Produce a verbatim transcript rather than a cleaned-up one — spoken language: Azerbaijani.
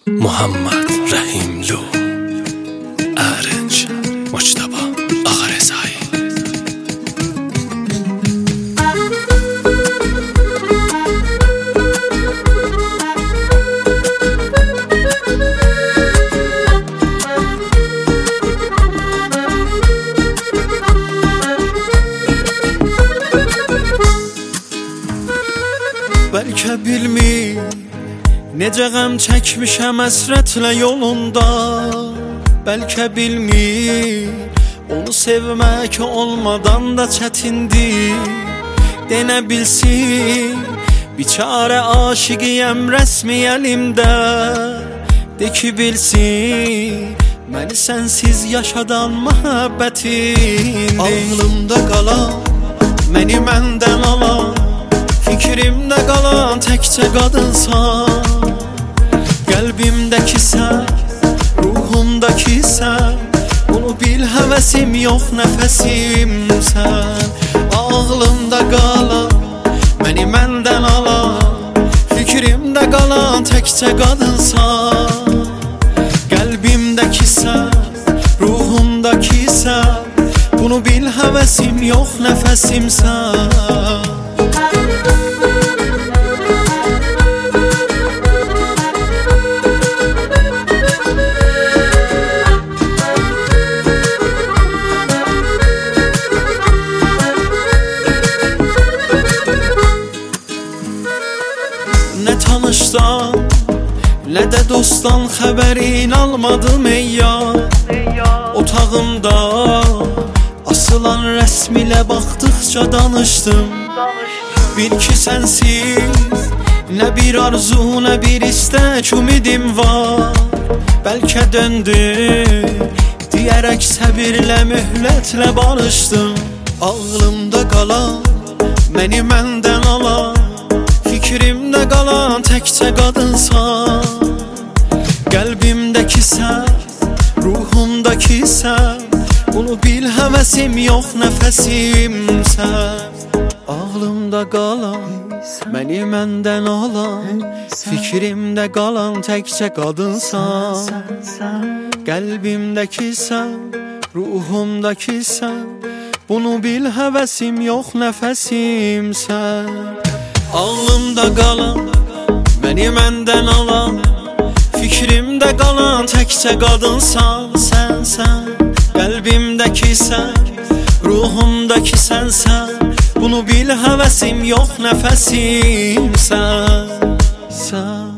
محمد رحیملو، ارنج مجتبی آقارضایی. Bəlkə bilmir necə qəm çəkmişəm əsrətlə yolunda. Bəlkə bilmir onu sevmək olmadan da çətindir. Denə bilsin biçarə aşiqiyəm rəsmi əlimdə. De ki bilsin məni sənsiz yaşadan məhəbbətindir. Ağlımda qalan, məni məndən alan, fikrimdə qalan təkcə qadınsan. Qəlbimdəki sən, ruhumdaki sən, bunu bil həvəsim yox nəfəsimsən. Ağlımda qalan, məni məndən alan, fikrimdə qalan təkcə qadınsan. Qəlbimdəki sən, ruhumdaki sən, bunu bil həvəsim yox nəfəsimsən. Nə tanışdan, nə də dostdan xəbərin almadım ey yar. Otağımda asılan rəsmilə baxdıqca danışdım. Bil ki sənsiz nə bir arzu, nə bir istək, ümidim var. Bəlkə döndüm deyərək səbirlə, mühlətlə barışdım. Ağlımda qalan, məni məndən alan, fikrimdə qalan təkcə qadınsan. Qəlbimdəki sən, ruhumdaki sən, bunu bil həvəsim yox nəfəsimsən. Ağlımda qalan, məni məndən alan, fikrimdə qalan təkcə qadınsan. Qəlbimdəki sən, ruhumdaki sən, bunu bil həvəsim yox nəfəsimsən. Ağlımda qalan, məni məndən alan, fikrimdə qalan təkcə qadınsan sən, sən. Qəlbimdəki sən, ruhumdaki sənsən, bunu bil həvəsim yox nəfəsimsən, sən.